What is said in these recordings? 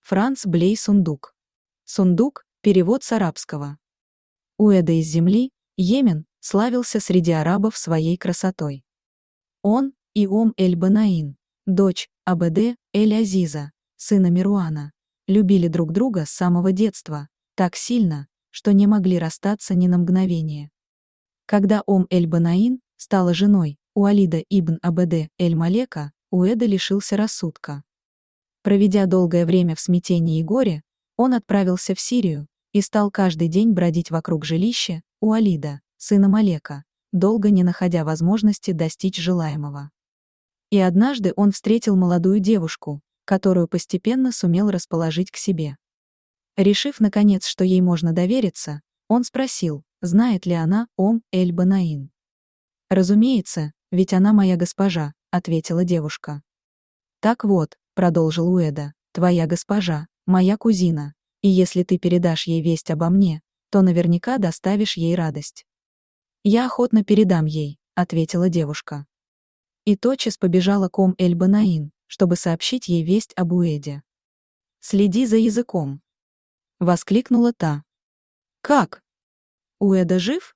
Франц Блей Сундук. Сундук – перевод с арабского. Уэда из земли, Йемен, славился среди арабов своей красотой. Он и Эль-Банаин, дочь Абеде Эль-Азиза, сына Мируана, любили друг друга с самого детства, так сильно, что не могли расстаться ни на мгновение. Когда Эль-Банаин стала женой Уалида ибн Абеде Эль-Малека, Уэда лишился рассудка. Проведя долгое время в смятении и горе, он отправился в Сирию и стал каждый день бродить вокруг жилища Уалида, сына Малека, долго не находя возможности достичь желаемого. И однажды он встретил молодую девушку, которую постепенно сумел расположить к себе. Решив, наконец, что ей можно довериться, он спросил, знает ли она Эль-Банаин. «Разумеется, ведь она моя госпожа», — ответила девушка. «Так вот», — продолжил Уэда, — «твоя госпожа, моя кузина, и если ты передашь ей весть обо мне, то наверняка доставишь ей радость». «Я охотно передам ей», — ответила девушка. И тотчас побежала к Эль-Банаин, чтобы сообщить ей весть об Уэде. «Следи за языком», — воскликнула та. «Как? Уэда жив?»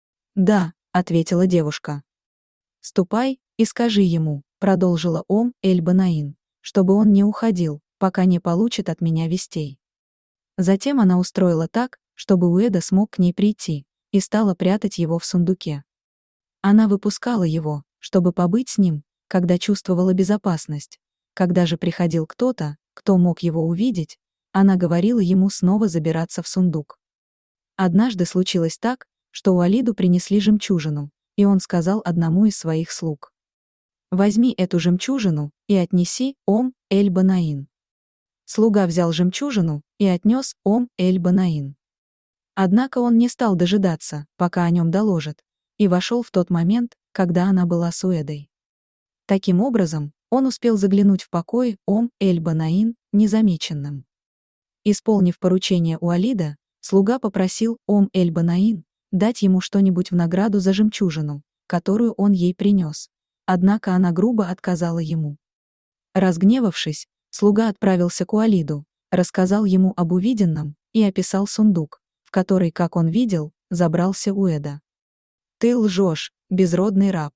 «Да», — ответила девушка. «Ступай и скажи ему», — продолжила Эль-Банаин, «чтобы он не уходил, пока не получит от меня вестей». Затем она устроила так, чтобы Уэда смог к ней прийти, и стала прятать его в сундуке. Она выпускала его, чтобы побыть с ним, когда чувствовала безопасность. Когда же приходил кто-то, кто мог его увидеть, она говорила ему снова забираться в сундук. Однажды случилось так, что Уалиду принесли жемчужину, и он сказал одному из своих слуг: «Возьми эту жемчужину и отнеси Эль-Банаин». Слуга взял жемчужину и отнес Эль-Банаин. Однако он не стал дожидаться, пока о нем доложат, и вошел в тот момент, когда она была с Уэдой. Таким образом, он успел заглянуть в покой Эль-Банаин незамеченным. Исполнив поручение Уалида, слуга попросил Эль-Банаин дать ему что-нибудь в награду за жемчужину, которую он ей принес, однако она грубо отказала ему. Разгневавшись, слуга отправился к Уалиду, рассказал ему об увиденном и описал сундук, в который, как он видел, забрался Уэда. «Ты лжешь, безродный раб!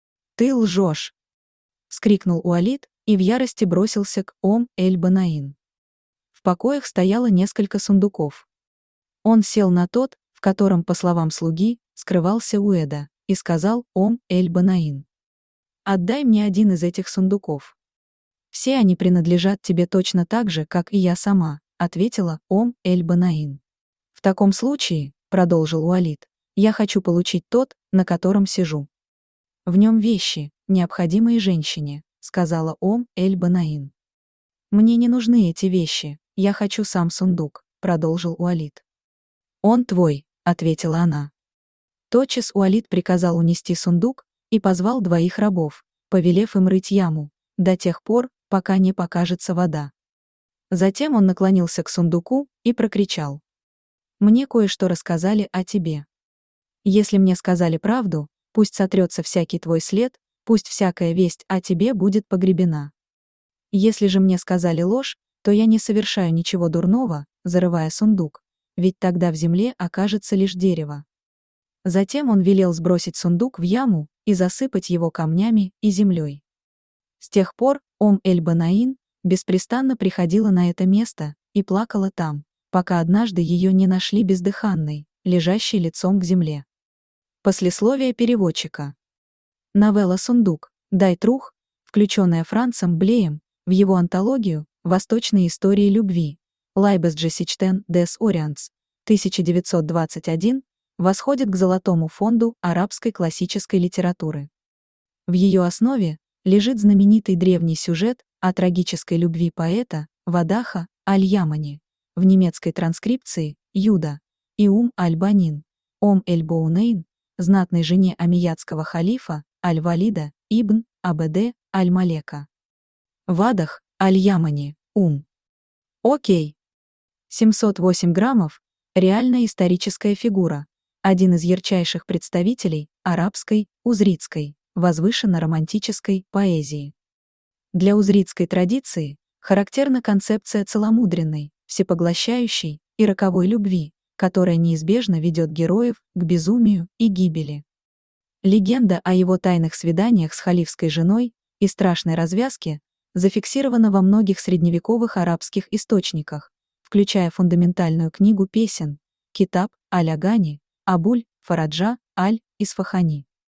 Ты лжешь!» — вскрикнул Уалид и в ярости бросился к Эль-Банаин. В покоях стояло несколько сундуков. Он сел на тот, в котором, по словам слуги, скрывался Уэда, и сказал Эль-Банаин: «Отдай мне один из этих сундуков». «Все они принадлежат тебе точно так же, как и я сама», — ответила Эль-Банаин. «В таком случае», — продолжил Уалид, — «я хочу получить тот, на котором сижу». «В нем вещи, необходимые женщине», — сказала Эль-Банаин. «Мне не нужны эти вещи, я хочу сам сундук», — продолжил Уалид. «Он твой», — ответила она. Тотчас Уалид приказал унести сундук и позвал двоих рабов, повелев им рыть яму, до тех пор, пока не покажется вода. Затем он наклонился к сундуку и прокричал: «Мне кое-что рассказали о тебе. Если мне сказали правду, пусть сотрется всякий твой след, пусть всякая весть о тебе будет погребена. Если же мне сказали ложь, то я не совершаю ничего дурного, зарывая сундук, ведь тогда в земле окажется лишь дерево». Затем он велел сбросить сундук в яму и засыпать его камнями и землей. С тех пор Эль-Банаин беспрестанно приходила на это место и плакала там, пока однажды ее не нашли бездыханной, лежащей лицом к земле. Послесловие переводчика. Новелла «Сундук» Дайтрух, включенная Францем Блеем в его антологию «Восточные истории любви» Лайбесджесичтен дес Ориантс, 1921, восходит к золотому фонду арабской классической литературы. В ее основе лежит знаменитый древний сюжет о трагической любви поэта Вадаха Аль-Ямани, в немецкой транскрипции Юда, и Аль-Банин, Эль-Боунейн, знатной жене амиядского халифа Аль-Валида ибн Абеде Аль-Малека. Вадах Аль-Ямани, Окей. 708 граммов – реальная историческая фигура, один из ярчайших представителей арабской, узритской, возвышенно-романтической поэзии. Для узритской традиции Характерна концепция целомудренной, всепоглощающей и роковой любви, которая неизбежно ведет героев к безумию и гибели. Легенда о его тайных свиданиях с халифской женой и страшной развязке зафиксирована во многих средневековых арабских источниках, включая фундаментальную книгу песен Китаб аль-Агани Абуль Фараджа аль-Исфахани.